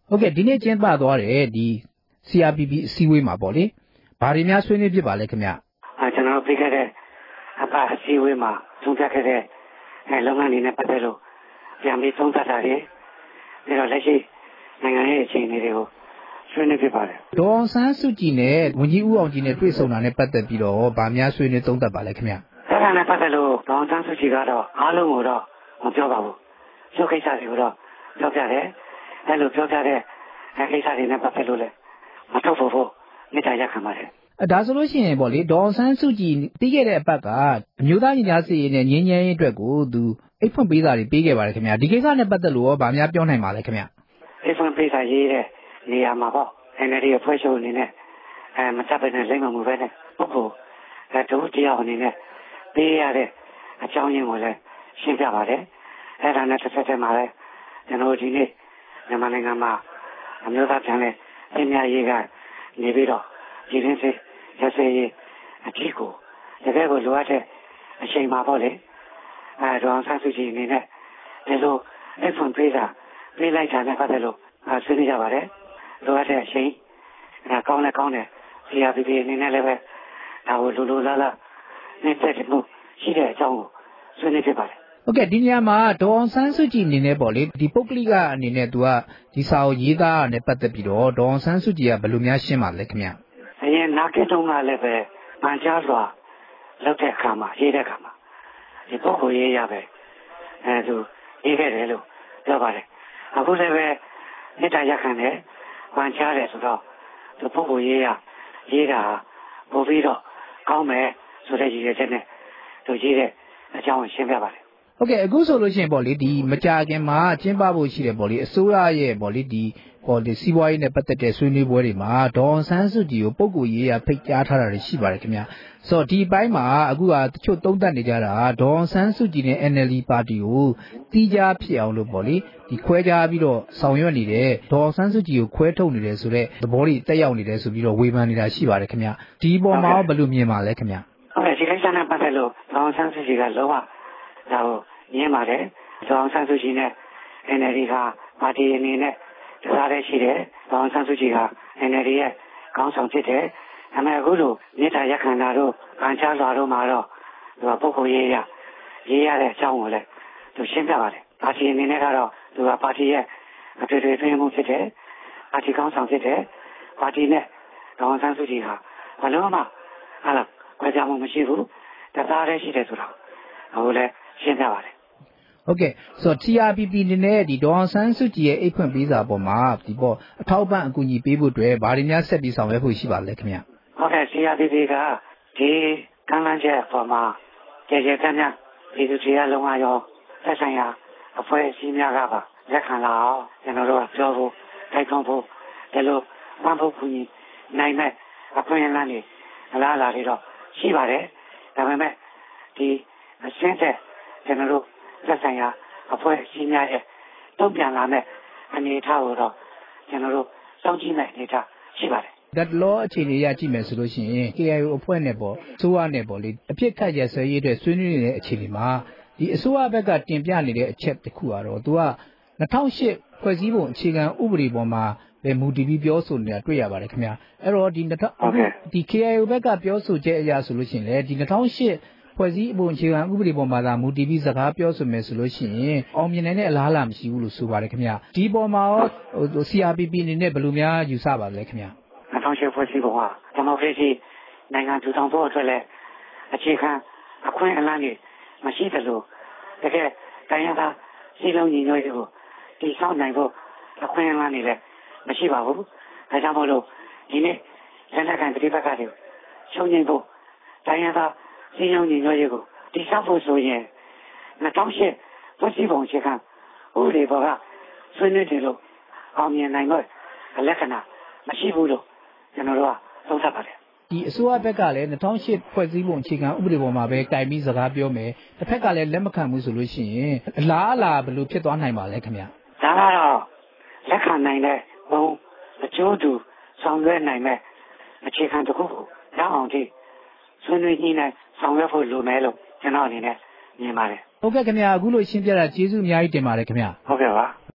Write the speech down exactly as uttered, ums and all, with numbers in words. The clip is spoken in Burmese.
ဟုတ်ကဲ့ဒီနေ့ကျင်းပသွားတယ်ဒီ C R P P အစည်းအဝေးမှာပေါ့လေဘာတွေများဆွေးနွေးဖြစ်ပါလဲခင်ဗျအဲကျွန်တော်ပြီးခဲ့တဲ့အပါအစည်းအဝေးမှာသုံးသပ်ခဲ့တဲ့အဲလုပ်ငန်းတွေနဲ့ပတ်သက်လို့ပြန်ပြီးသုံးသပ်တာတွေပြီးတော့လက်ရှိနိုင်ငံရေးအခြေအနေတွေကိုဆွေးနွေးဖြစ်ပါတယ်ဒေါ်အောင်ဆန်းစုကြည်နဲ့ဝန်ကြီးဦးအောင်ကြည်နဲ့တွေ့ဆုံတာနဲ့ပတ်သက်ပြီးတော့ဗာများဆွေးနွေးသုံးသပ်ပါလဲခင်ဗျအဲ့ဒါနဲ့ပတ်သက်လို့ဒေါ်အောင်ဆန်းစုကြည်ကတော့အားလုံးကိုတော့မပြောပါဘူးရုပ်ကိစ္စတွေကိုတော့ပြောပြတယ်အဲ့လိုပြောပြတဲ့အဲ့ကိစ္စတွေနဲ့ပတ်သက်လို့လည်းမထုတ်ဖို့ဖို့မိသားရခံပါတယ်အဲဒါဆိုလို့ရှိရင်ပေါ့လေဒေါ်အောင်ဆန်းစုကြည်ပြီးခဲ့တဲ့အပတ်ကအမျိုးသားညီညွတ်ရေးနဲ့ငြိမ်းချမ်းရေးအတွက်ကိုသူအိတ်ဖွင့်ပေးစာတွေပေးခဲ့ပါတယ်ခင်ဗျာဒီကိစ္စနဲ့ပတ်သက်လို့ရောဗာများပြောနိုင်ပါလဲခင်ဗျအိတ်ဖွင့်ပေးစာရေးတဲ့နေရာမှာပေါ့ N L D အဖွဲ့ချုပ်အနေနဲ့အဲမတပ်ပဲနဲ့လိမ့်မမှုပဲနဲ့ပုဂ္ဂိုလ်အဲဒုတိယအနေနဲ့ပေးရတဲ့အကြောင်းရင်းကိုလည်းရှင်းပြပါတယ်အဲဒါနဲ့တစ်ဆက်တည်းမှာလည်းကျွန်တော်ဒီနေ့မြန်မာနိုင်ငံမှာအမျိုးသားပြန်လဲအများကြီးကနေပြီးတော့ဒီရင်းစေရစေအထီးကိုတကယ်ကိုလိုအပ်တဲ့အချိန်မှာပေါ့လေအဲဒေါ်အောင်ဆန်းစုကြည်အနေနဲ့ဒီလိုအိတ်ဖွင့်ပေးတာပေးလိုက်တာနဲ့ပတ်သက်လို့ဆွေးနွေးကြပါတယ်လိုအပ်တဲ့အချိန်အဲကောင်းလဲကောင်းတယ် C R P P အနေနဲ့လည်းပဲဒါကိုလိုလိုလားလားနဲ့တက်တယ်မှုရှိတဲ့အကြောင်းကိုဆွေးနွေးဖြစ်ပါတယ်ဟုတ်ကဲ့ဒီနေရာမှာဒေါ်အောင်ဆန်းစုကြည်အနေနဲ့ပေါ့လေဒီပုဂ္ဂလိကအနေနဲ့သူကဒီစာကိုရေးသားတာနဲ့ပတ်သက်ပြီးတော့ဒေါ်အောင်ဆန်းစုကြည်ကဘယ်လိုများရှင်းပါလဲခင်ဗျအရင်နာကစ်တုံးကလည်းပဲပန်ကြားစွာလောက်တဲ့အခါမှာရေးတဲ့အခါမှာဒီပုဂ္ဂိုလ်ရေးရပဲအဲသူရေးခဲ့တယ်လို့ပြောပါတယ်အခုလည်းပဲမေတ္တာရက်ခံတယ်ပန်ကြားတယ်ဆိုတော့ဒီပုဂ္ဂိုလ်ရေးရရေးတာပို့ပြီးတော့ကောင်းမယ်ဆိုတဲ့ရည်ရွယ်ချက်နဲ့သူရေးတဲ့အကြောင်းကိုရှင်းပြပါတယ်ဟုတ်ကဲ့အခုဆိုလို့ရှိရင်ပေါ့လေဒီမကြာခင်မှာကျင်းပဖို့ရှိတယ်ပေါ့လေအစိုးရရဲ့ပေါ့လေဒီပေါ့ဒီစီးပွားရေးနဲ့ပတ်သက်တဲ့ဆွေးနွေးပွဲတွေမှာဒေါ်အောင်ဆန်းစုကြည်ကိုပုံကိုရေးရဖိတ်ကြားထားတာတွေရှိပါတယ်ခင်ဗျာဆိုတော့ဒီဘက်မှာအခုကတချို့သုံးသပ်နေကြတာဒေါ်အောင်ဆန်းစုကြည်နဲ့ N L D ပါတီကိုတီးခြားဖြစ်အောင်လို့ပေါ့လေဒီခွဲခြားပြီးတော့ဆောင်ရွက်နေတယ်ဒေါ်အောင်ဆန်းစုကြည်ကိုခွဲထုတ်နေတယ်ဆိုတော့သဘောတွေတက်ရောက်နေတယ်ဆိုပြီးတော့ဝေဖန်နေတာရှိပါတယ်ခင်ဗျာဒီပေါ်မှာဘယ်လိုမြင်ပါလဲခင်ဗျာဟုတ်ကဲ့ဒီကိစ္စနဲ့ပတ်သက်လို့ဒေါ်အောင်ဆန်းစုကြည်ကလုံးဝဒါကိုညင်းပါတယ်ဒေါ်အောင်ဆန်းစုကြည်နဲ့ N L D ကပါတီအနေနဲ့တရားရရှိတယ်ဒေါ်အောင်ဆန်းစုကြည်က N L D ရဲ့ခေါင်းဆောင်ဖြစ်တယ်အမေအခုလိုမြေတားရက်ခံတာတို့ဗန်ချားစွာတို့မှာတော့သူကပုဂ္ဂိုလ်ရေးရရေးရတဲ့အကြောင်းကိုလည်းသူရှင်းပြပါတယ်ပါတီအနေနဲ့ကတော့သူကပါတီရဲ့အထွေထွေအတွင်းမှုဖြစ်တယ်ပါတီခေါင်းဆောင်ဖြစ်တယ်ပါတီနဲ့ဒေါ်အောင်ဆန်းစုကြည်ဟာဘယ်လိုမှဟာလားကြမှုမရှိဘူးတရားရရှိတယ်ဆိုတော့အခုလည်းရှင်းပြပါတယ်ဟုတ်ကဲ့ဆိုတော့ T R P P နေနဲ့ဒီဒေါ်အောင်ဆန်းစုကြည်ရဲ့အိတ်ဖွင့်ပေးစာပေါ်မှာဒီပေါ်အထောက်ပံ့အကူအညီပေးဖို့အတွက်ဗားတွေများဆက်ပြီးဆောင်ရွက်ဖို့ရှိပါလဲခင်ဗျဟုတ်ကဲ့ T R P P ကဒီကမ်းလှမ်းချက်ပေါ်မှာကျေကျေပြန့်ပြန့်ဒီသူကြီးအလုံးအရောဆက်ဆိုင်ရာအဖွဲ့အစည်းများကပါလက်ခံလာအောင်ကျွန်တော်တို့ကပြောဖို့တိုက်တွန်းဖို့ဒီလိုပန်းဖို့ကူညီနိုင်မဲ့အခွင့်အလမ်းတွေအလားအလာတွေတော့ရှိပါတယ်ဒါပေမဲ့ဒီအရှင်းတဲ့ကျွန်တော်တို့သက်ဆိုင်ရာအဖွဲ့အစည်းများရဲ့တုံ့ပြန်လာတဲ့အနေအထားကိုတော့ကျွန်တော်တို့စောင့်ကြည့်နိုင်အနေအထားရှိပါတယ်။ဒါလောအခြေအနေရကြည့်မယ်ဆိုလို့ရှိရင် K I O အဖွဲ့နဲ့ပေါ့အစိုးရနဲ့ပေါ့လေအဖြစ်ခတ်ရဆွဲရေးအတွက်ဆွေးနွေးနေတဲ့အခြေအနေမှာဒီအစိုးရဘက်ကတင်ပြနေတဲ့အချက်တစ်ခုကတော့သူက၂၀၀၈ဖွဲ့စည်းပုံအခြေခံဥပဒေပေါ်မှာပဲမူတည်ပြီးပြောဆိုနေတာတွေ့ရပါတယ်ခင်ဗျာ။အဲ့တော့ဒီဒီ K I O ဘက်ကပြောဆိုချက်အရဆိုလို့ရှိရင်လေဒီ၂၀၀၈ဖွဲ့စည်းပုံအခြေခံဥပဒေပေါ်မှာသာမူတည်ပြီးစကားပြောဆိုမယ်ဆိုလို့ရှိရင်အောင်မြင်နိုင်တဲ့အလားအလာမရှိဘူးလို့ဆိုပါတယ်ခင်ဗျာဒီပေါ်မှာရော C R P P အနေနဲ့ဘယ်လိုများယူဆပါလဲခင်ဗျာ၂၀၀၈ဖွဲ့စည်းပုံကဒီမိုကရေစီနိုင်ငံထူထောင်ဖို့အတွက်လည်းအခြေခံအခွင့်အလမ်းတွေမရှိသလိုတကယ်တိုင်းရင်းသားစီလုံးညီညွတ်ရေးကိုတည်ဆောက်နိုင်ဖို့အခွင့်အလမ်းတွေလည်းမရှိပါဘူးဒါကြောင့်မို့လို့ဒီနေ့လက်နက်ကိုင်ပြည်ပကတွေရှုံးနေဖို့တိုင်းရင်းသားစီလုံးညီညွတ်ရေးကိုတည်ဆောက်ဖို့ဆိုရင်၂၀၀၈ဖွဲ့စည်းပုံအခြေခံဥပဒေပေါ်ကဆွေးနွေးတယ်လို့အောင်မြင်နိုင်တော့လက္ခဏာမရှိဘူးလို့ကျွန်တော်တို့ကသုံးသပ်ပါတယ်ဒီအစိုးရဘက်ကလည်း၂၀၀၈ဖွဲ့စည်းပုံအခြေခံဥပဒေပေါ်မှာပဲတိုင်ပြီးစကားပြောမယ်တစ်ဖက်ကလည်းလက်မခံဘူးဆိုလို့ရှိရင်အလားအလာဘယ်လိုဖြစ်သွားနိုင်ပါလဲခင်ဗျာဒါကတော့လက်ခံနိုင်တဲ့ဘုံအကျိုးတူဆောင်ရွက်နိုင်မဲ့အခြေခံတစ်ခုကိုရအောင်ကြည့်ဆွေးနွေးညှိနှိုင်းဆောင်ရွက်ဖို့လိုမယ်လို့ကျွန်တော်အနေနဲ့မြင်ပါတယ်ဟုတ်ကဲ့ခင်ဗျာအခုလိုရှင်းပြတာကျေးဇူးအများကြီးတင်ပါတယ်ခင်ဗျာဟုတ်ကဲ့ပါ